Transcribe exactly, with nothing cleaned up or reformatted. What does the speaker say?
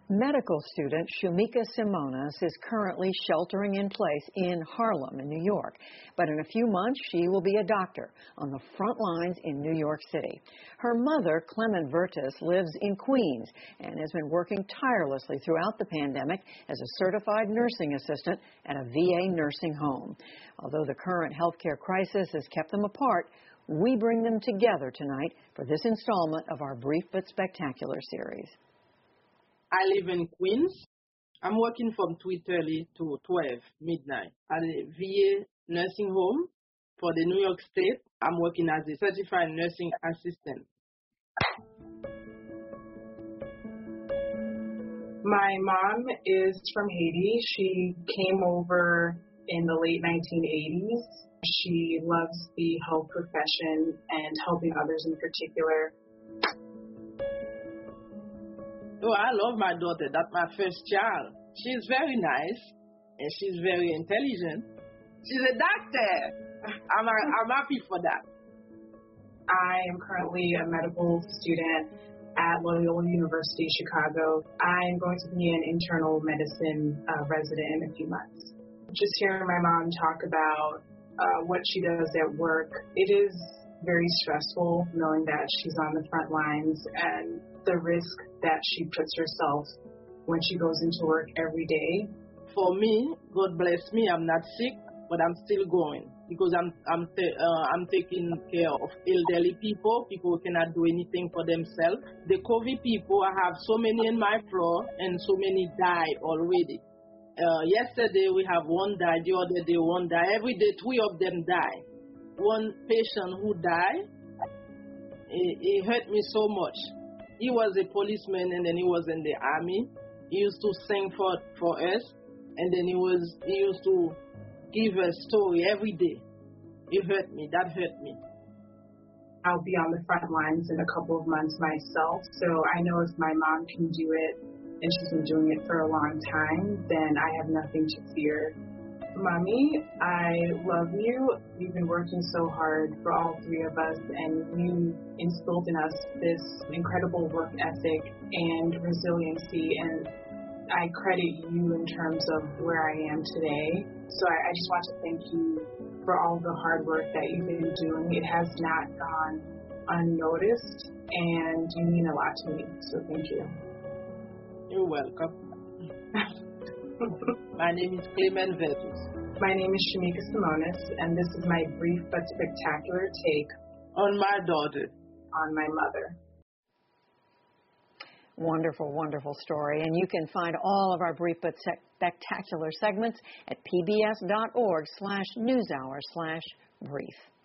Medical student Shumika Simonas is currently sheltering in place in Harlem, in New York. But in a few months, she will be a doctor on the front lines in New York City. Her mother, Clement Vertis, lives in Queens and has been working tirelessly throughout the pandemic as a certified nursing assistant at a V A nursing home. Although the current healthcare crisis has kept them apart, we bring them together tonight for this installment of our Brief but Spectacular series. I live in Queens. I'm working from two thirty to twelve midnight at a V A nursing home for the New York State. I'm working as a certified nursing assistant. My mom is from Haiti. She came over in the late nineteen eighties. She loves the health profession and helping others in particular. Oh, I love my daughter. That's my first child. She's very nice and she's very intelligent. She's a doctor. I'm, I'm happy for that. I am currently a medical student at Loyola University, Chicago. I'm going to be an internal medicine uh, resident in a few months. Just hearing my mom talk about uh, what she does at work, it is very stressful knowing that she's on the front lines and the risk that she puts herself when she goes into work every day. For me, God bless me, I'm not sick, but I'm still going because I'm I'm t- uh, I'm taking care of elderly people, people who cannot do anything for themselves. The COVID people, I have so many in my floor and so many died already. Uh, yesterday we have one died, the other day one died. Every day three of them die. One patient who died, it, it hurt me so much. He was a policeman and then he was in the army. He used to sing for for us, and then he was he used to give a story every day. It hurt me. That hurt me. I'll be on the front lines in a couple of months myself, so I know if my mom can do it, and she's been doing it for a long time, then I have nothing to fear. Mommy, I love you. You've been working so hard for all three of us, and you instilled in us this incredible work ethic and resiliency, and I credit you in terms of where I am today. So I, I just want to thank you for all the hard work that you've been doing. It has not gone unnoticed, and you mean a lot to me, so thank you. You're welcome. My name is Clement Vertis. My name is Shumika Simonas, and this is my brief but spectacular take on my daughter, on my mother. Wonderful, wonderful story. And you can find all of our brief but spectacular segments at pbs.org slash newshour slash brief.